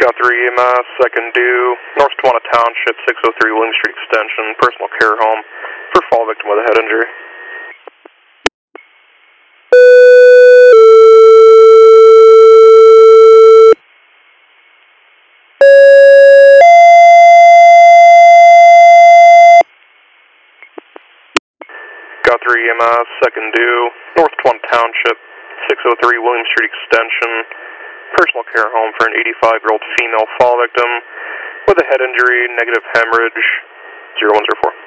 Got 3 EMS, second due, North Tawana Township, 603 William Street Extension, personal care home for fall victim with a head injury. Got 3 EMS, second due, North Tawana Township, 603 William Street Extension, personal care home for an 85-year-old female fall victim with a head injury, negative hemorrhage, 0104.